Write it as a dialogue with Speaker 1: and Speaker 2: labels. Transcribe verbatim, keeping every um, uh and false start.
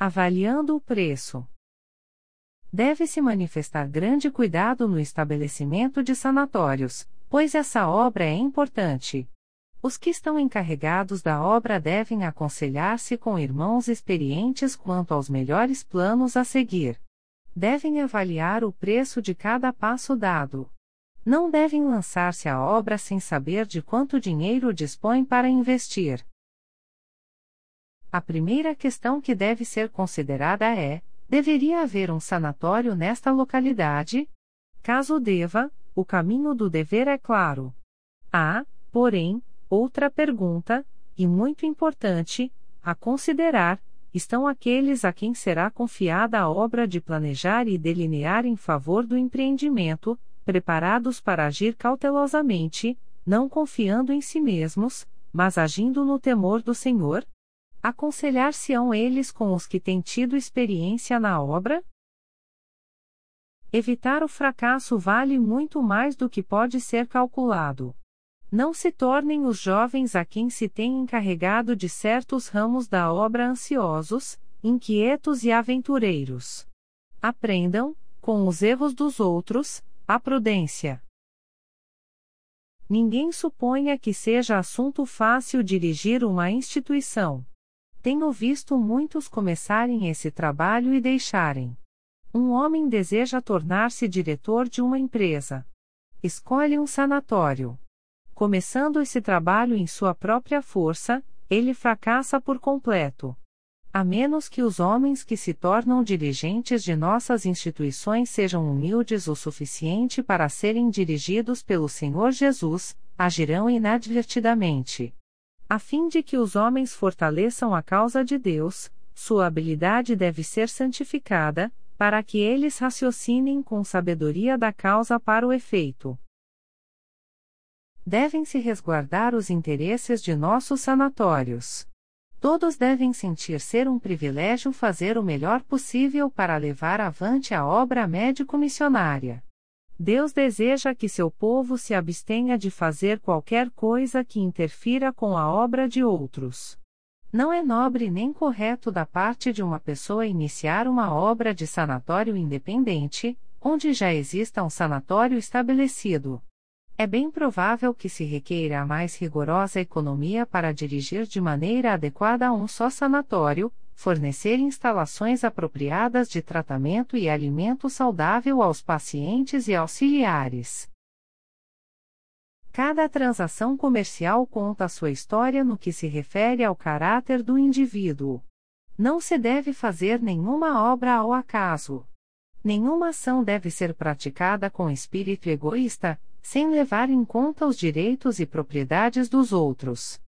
Speaker 1: Avaliando o preço. Deve-se manifestar grande cuidado no estabelecimento de sanatórios, pois essa obra é importante. Os que estão encarregados da obra devem aconselhar-se com irmãos experientes quanto aos melhores planos a seguir. Devem avaliar o preço de cada passo dado. Não devem lançar-se à obra sem saber de quanto dinheiro dispõem para investir. A primeira questão que deve ser considerada é: deveria haver um sanatório nesta localidade? Caso deva, o caminho do dever é claro. Há, porém, outra pergunta, e muito importante, a considerar: estão aqueles a quem será confiada a obra de planejar e delinear em favor do empreendimento, preparados para agir cautelosamente, não confiando em si mesmos, mas agindo no temor do Senhor? Aconselhar-se-ão eles com os que têm tido experiência na obra? Evitar o fracasso vale muito mais do que pode ser calculado. Não se tornem os jovens a quem se tem encarregado de certos ramos da obra ansiosos, inquietos e aventureiros. Aprendam, com os erros dos outros, a prudência. Ninguém suponha que seja assunto fácil dirigir uma instituição. Tenho visto muitos começarem esse trabalho e deixarem. Um homem deseja tornar-se diretor de uma empresa. Escolhe um sanatório. Começando esse trabalho em sua própria força, ele fracassa por completo. A menos que os homens que se tornam dirigentes de nossas instituições sejam humildes o suficiente para serem dirigidos pelo Senhor Jesus, agirão inadvertidamente. A fim de que os homens fortaleçam a causa de Deus, sua habilidade deve ser santificada, para que eles raciocinem com sabedoria da causa para o efeito. Devem-se resguardar os interesses de nossos sanatórios. Todos devem sentir ser um privilégio fazer o melhor possível para levar avante a obra médico-missionária. Deus deseja que seu povo se abstenha de fazer qualquer coisa que interfira com a obra de outros. Não é nobre nem correto da parte de uma pessoa iniciar uma obra de sanatório independente, onde já exista um sanatório estabelecido. É bem provável que se requeira a mais rigorosa economia para dirigir de maneira adequada um só sanatório, fornecer instalações apropriadas de tratamento e alimento saudável aos pacientes e auxiliares. Cada transação comercial conta a sua história no que se refere ao caráter do indivíduo. Não se deve fazer nenhuma obra ao acaso. Nenhuma ação deve ser praticada com espírito egoísta, sem levar em conta os direitos e propriedades dos outros.